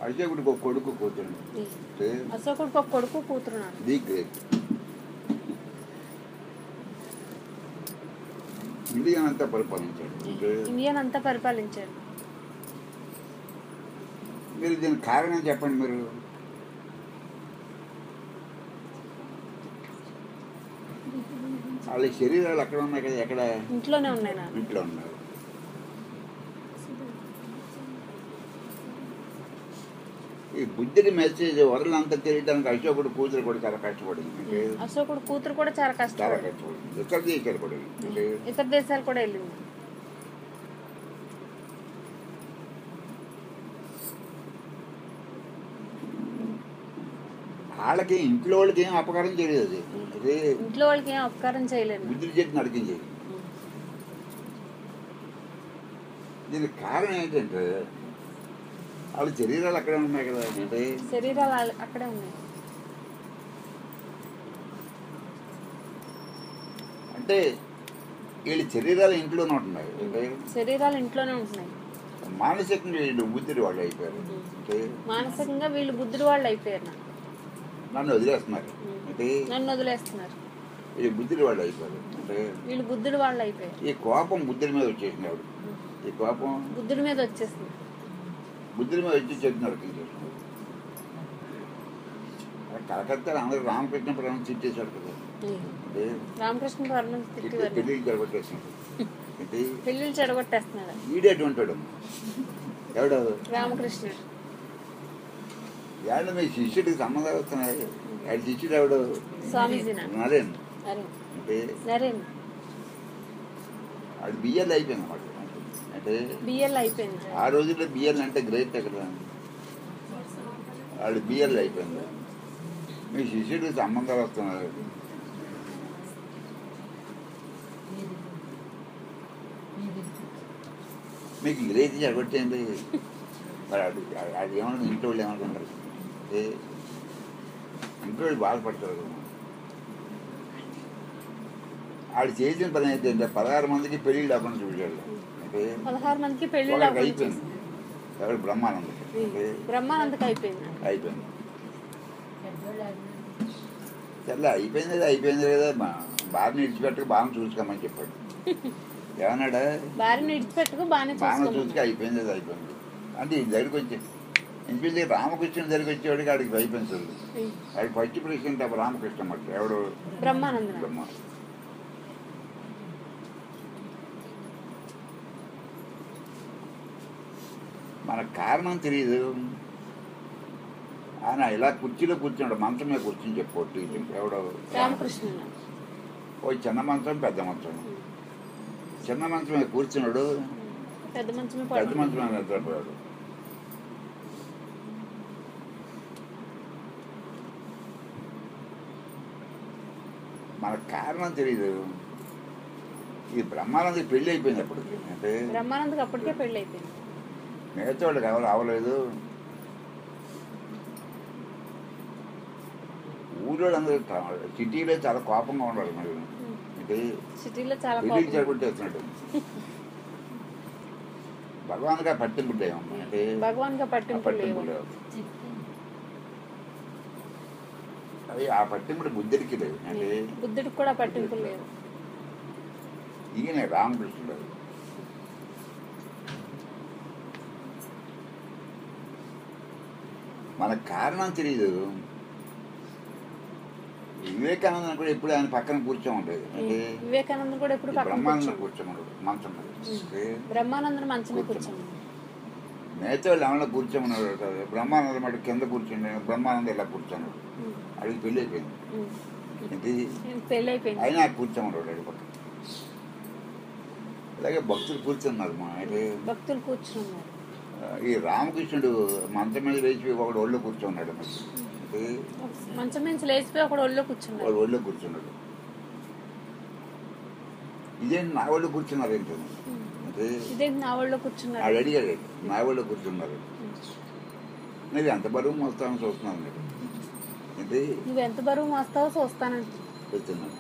అశోకుడికి ఒక కొడుకు కూతురు. అశోకుడికి ఒక కొడుకు కూతురు. The great. ఇండియన్ అంతా పరిపాలించాడు. మీరు దీనికి కారణం చెప్పండి. మీరు వాళ్ళ శరీరాలు అక్కడ ఉన్నాయి కదా, ఎక్కడ? ఇంట్లోనే ఉన్నాయి. ఇంట్లో ఉన్నారు. ఈ బుద్ధిని మెసేజ్ వరలంతా తెలియడానికి అశోకుడు కూతురు కూడా చాలా కష్టపడింది. అశోకుడు కూతురు కూడా చాలా కష్టపడింది. ఇతర దేశాలు కూడా వెళ్ళింది. వాళ్ళకి ఇంట్లో వాళ్ళకి ఏం అపకారం చేయలేదు. ఇంట్లో వాళ్ళకి ఏం అపకారం చేయలేదు. బుద్ధులు చెట్టు నడికించేది. దీనికి కారణం ఏంటంటే వాళ్ళ శరీరాలు అక్కడే ఉన్నాయి కదా. శరీరాలు అక్కడే ఉన్నాయి అంటే వీళ్ళ శరీరాలు ఇంట్లోనే ఉంటున్నాయి. శరీరాలు ఇంట్లోనే ఉంటున్నాయి. మానసికంగా వీళ్ళు బుద్ధుడి వాళ్ళు అయిపోయారు. మానసికంగా వీళ్ళు బుద్ధుడి వాళ్ళు అయిపోయారు. నన్ను వదిలేస్తున్నారు. వీళ్ళు బుద్ధుడి వాళ్ళు అయిపోయారు. వీళ్ళు బుద్ధుడి వాళ్ళు అయిపోయారు. ఈ కోపం బుద్ధుడి మీద వచ్చేసింది. ఆవిడ ఈ కోపం బుద్ధుడి మీద వచ్చేసింది. బుద్ధుడి మీద వచ్చి చెట్టు నరికించేస్తున్నారు. కలకత్తాలో అందరూ రామకృష్ణ పరమహంస తిట్టేశాడు కదా. రామకృష్ణ పరమహంస పెళ్లి చెడగొట్టేస్తున్నాడు. పెళ్లిళ్ళు చెడగొట్టేస్తున్నాడు. ఈడేటువంటి వాడు ఎవడు? రామకృష్ణుడు. ఎవడు? మీ శిష్యుడికి సంబంధాలు వస్తున్నాయి. ఆయన శిష్యుడు ఎవడు? స్వామీజీ నరేన్. నరేన్ వాడు బిఎల్ అయిపోయింది అన్నమాట. అంటే బిఎల్ అయిపోయింది. ఆ రోజుల్లో బిఎల్ అంటే గ్రేట్ కదా. వాడు బిఎల్ అయిపోయింది. మీ శిష్యుడికి సంబంధాలు వస్తున్నారు. మీకు గ్రేట్ జరగొచ్చేయండి. మరి అది ఏమన్నా ఇంట్లో వాళ్ళు ఏమనుకుంటారు? ఇంట్లో వాళ్ళు బాధపడతారు. ఆడు చేసిన పని ఏంటంటే 16 మందికి పెళ్లి లేకుండా చూశాడు. 16 మందికి పెళ్లి అయిపోయింది. ఎవరు? బ్రహ్మానందకి అయిపోయింది. అయిపోయింది కదా. బాగా విడిచిపెట్టక బాగా చూసుకోమని చెప్పాడు. ఏమన్నాడా? భార్యను విడిచిపెట్టుకు బాగా చూసుకు అయిపోయింది. అంటే ఈ దగ్గరికి వచ్చి ఇంటి రామకృష్ణుడి దగ్గరికి వచ్చేవాడికి ఆడికి భయపెంచదు. ఆడికి ఫస్ట్ ప్రెసిడెంట్ రామకృష్ణ మాట. ఎవడు? బ్రహ్మానంద. మనకు కారణం తెలియదు. ఆయన ఇలా కుర్చీలో కూర్చున్నాడు. మంచం మీద కూర్చుని చెప్పొట్టు. ఎవడో? రామకృష్ణ. ఓ చిన్న మంచం, పెద్ద మంచం. చిన్న మంచం మీద కూర్చున్నాడు. పెద్ద మంచం మీద నిద్రపోయాడు. మనకు కారణం తెలియదు. ఈ బ్రహ్మానందకి పెళ్లి అయిపోయింది అప్పటికి. అంటే బ్రహ్మానందకి అప్పటికే పెళ్లి అయిపోయింది. మిగతా వాళ్ళకి ఎవరు అవ్వలేదు. ఊళ్ళో అందరూ సిటీలో చాలా కోపంగా ఉన్నాడు. మరి సిటీలో చాలా పెళ్లికి చెడగొట్టేస్తున్నాడు. భగవాన్గా పట్టింపు లేవు. అంటే పట్టింపు లేవు. అది ఆ పట్టింపుడు బుద్ధుడికి లేదు. అంటే బుద్ధుడికి కూడా పట్టింపు లేదు. ఈయన రామకృష్ణుడు. మనకు కారణం తెలియదు. వివేకానంద కూడా ఎప్పుడు ఆయన పక్కన కూర్చోమండేది. అంటే వివేకానంద కూడా ఎప్పుడు బ్రహ్మానంద కూర్చోమన్నాడు మంచం మీద. బ్రహ్మానంద మంచం కూర్చోమన్నాడు. మిగతా వాళ్ళు ఏమన్నా కూర్చోమన్నాడు. బ్రహ్మానంద మాట కింద కూర్చోండి. బ్రహ్మానంద ఇలా కూర్చున్నాడు. అడిగి పెళ్ళి అయిపోయింది. అయినా కూర్చోమన్నాడు అడిగి పక్కన. అలాగే భక్తులు కూర్చున్నారు. భక్తులు కూర్చున్నారు. ఈ రామకృష్ణుడు మంచం మీద లేచి ఒకడు ఒళ్ళు కూర్చున్నాడు. మంచం మీద లేచిపోయి ఒకడు ఒళ్ళో కూర్చున్నాడు. ఇదేంటి నా ఒళ్ళు కూర్చున్నారు ఏంటంటే నా ఒళ్ళో కూర్చున్నారు. అది అడిగాడు. నా ఒళ్ళో కూర్చున్నారు. నువ్వు ఎంత బరువు మోస్తానని చూస్తున్నాను. ఏంటి నువ్వు ఎంత బరువు మోస్తావో చూస్తానండి. కూర్చున్నాను.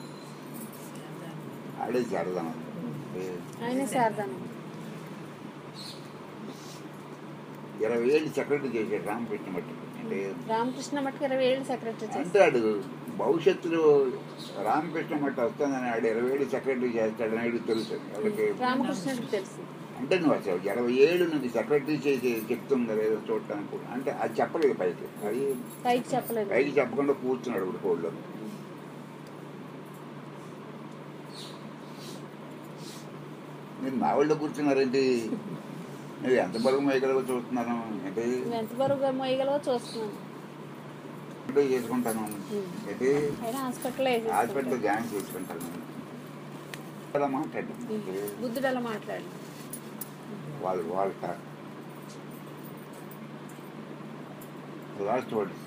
ఆడే శారదానంద. ఆయనే శారదానంద. 20 ఏళ్ళు సెక్రటరీ చేశాడు రామకృష్ణ మట్టి. అంటే రామకృష్ణ మట్టుకు 20 ఏళ్ళు సెక్రటరీ చేశారు. అంటే ఆడు భవిష్యత్తులో రామకృష్ణ మట్టి వస్తుందని ఆడు 20 ఏళ్ళు సెక్రటరీ చేస్తాడని ఆడికి తెలుసు. వాళ్ళకి రామకృష్ణుడికి తెలుసు. అంటే నువ్వు అసలు 20 ఏళ్ళు నువ్వు సెక్రటరీ చేసి చెప్తుందా లేదో చూడటానికి అంటే అది చెప్పలేదు పైకి. అది పైకి చెప్పలేదు. పైకి చెప్పకుండా కూర్చున్నాడు ఇప్పుడు కోళ్ళు. మీరు మా వాళ్ళు కూర్చున్నారేంటి? నువ్వు ఎంత బరువు మోయగలవో చూస్తున్నాను. అంటే ఎంత బరువుగా మోయగలవో చూస్తున్నాను. చేసుకుంటాను. అంటే హాస్పిటల్లో జాయిన్ చేసుకుంటాను. అలా మాట్లాడు. బుద్ధుడు అలా మాట్లాడు. వాళ్ళ లాస్ట్ వర్డ్స్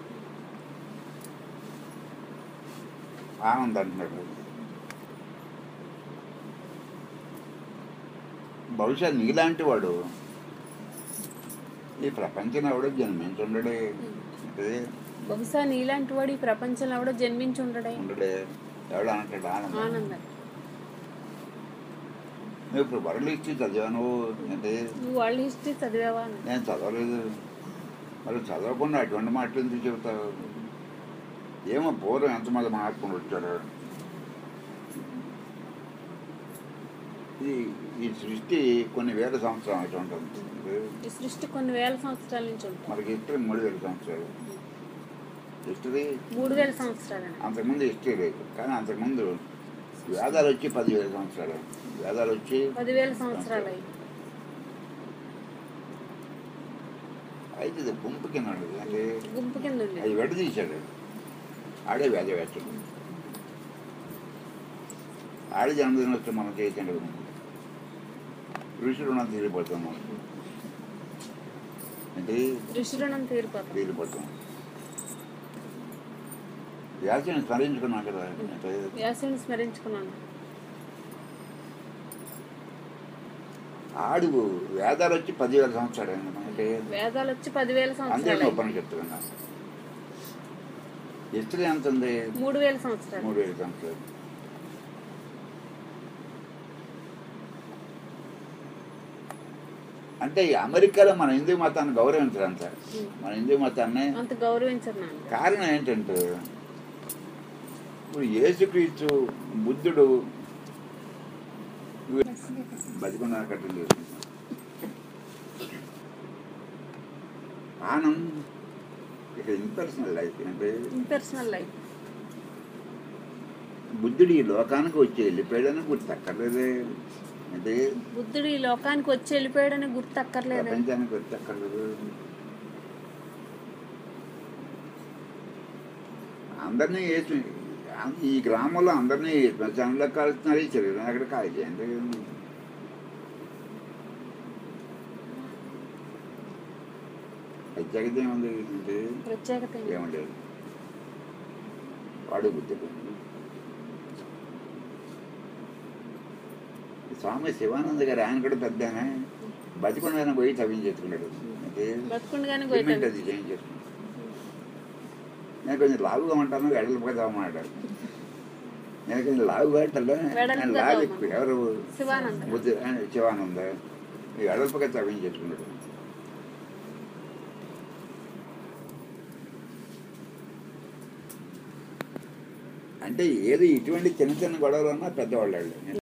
ఆనంద్ అంటున్నాడు. బహుశా నీలాంటి వాడు ఈ ప్రపంచం ఎవడో జన్మించుండడే. బహుశా నీలాంటి వాడు ఈ ప్రపంచంలో ఎవడో జన్మించి ఉండడే. ఎవడో అంటాడు ఆనందం. నువ్వు ఇప్పుడు వరల్డ్ హిస్టరీ చదివాను అంటే నువ్వు వరల్డ్ హిస్టరీ చదివావా? నేను చదవలేదు. మరి చదవకుండా అటువంటి మాటలు ఎందుకు చెబుతావు? ఏమో పూర్వం ఎంతమంది మహాత్ములు వచ్చాడు. ఈ సృష్టి కొన్ని వేల సంవత్సరాల నుంచి ఉంటుంది. ఈ సృష్టి కొన్ని వేల సంవత్సరాల నుంచి ఉంటుంది. మనకి హిస్టరీ 3000 సంవత్సరాలు. హిస్టరీ 3000 సంవత్సరాలు. అంతకుముందు హిస్టరీ లేదు. కానీ అంతకుముందు వేదాలు వచ్చి 10,000 సంవత్సరాలు. వేదాలు వచ్చి 10,000 సంవత్సరాలు. అయితే ఇది గుంపు కింద ఉండదు. అంటే గుంపు కింద అది విడదీశాడు. ఆడే వేదవేత్తడు. ఆడే జన్మదినం వస్తే మనం చేసాడు. ఋషులు తీరిపోతాం. మనం అంటే ఋషులను తీరిపోతాం. వ్యాసుని స్మరించుకున్నాం కదా. అంటే వ్యాసుని స్మరించుకున్నాను. ఆడు వేదాలు వచ్చి 10,000 సంవత్సరాలు. అంటే వేదాలు వచ్చి 10,000 సంవత్సరాలు. అందరినీ ఉపనిషత్తులు అన్నా. హిస్టరీ ఎంత ఉంది? 3,000 సంవత్సరాలు. 3,000 సంవత్సరాలు. అంటే అమెరికాలో మన హిందూ మతాన్ని గౌరవించరు అంత. మన హిందూ మతాన్ని అంత గౌరవించరు. కారణం ఏంటంటే ఇప్పుడు యేసుక్రీస్తు బుద్ధుడు బతికున్న కట్టలు ఆనంద్ ఇక్కడ ఇంపర్సనల్ లైఫ్. అంటే ఇంపర్సనల్ లైఫ్. బుద్ధుడు ఈ లోకానికి వచ్చి వెళ్ళిపోయాడని గుర్తక్కర్లేదే. అంటే బుద్ధుడు ఈ లోకానికి వచ్చి వెళ్ళిపోయాడని గుర్తక్కర్లేదు. ప్రపంచానికి గుర్తక్కర్లేదు. అందరినీ వేసి ఈ గ్రామంలో అందరినీ శ్మశానంలో కాలుస్తున్నారు. ఈ శరీరం అక్కడ కాల్ చేయండి. ప్రత్యేకత ఏముంది? ప్రత్యేకత ఏముండేది. వాడు బుద్ధుడు. స్వామి శివానంద గారు ఆయన కూడా పెద్ద బతికుండా పోయి తవ్వించేసుకున్నాడు. అంటే అది చేయించేసుకున్నాడు. నేను కొంచెం లావుగా ఉంటాను, వెడల్పుగా తవ్వమన్నాడు. నేను కొంచెం లావుగా ఉంటాను, లావు ఎక్కువ. ఎవరు? శివానంద వెడల్పుగా తవ్వించేసుకున్నాడు. అంటే ఏదో ఇటువంటి చిన్న చిన్న గొడవలు ఉన్నా పెద్దవాళ్ళు.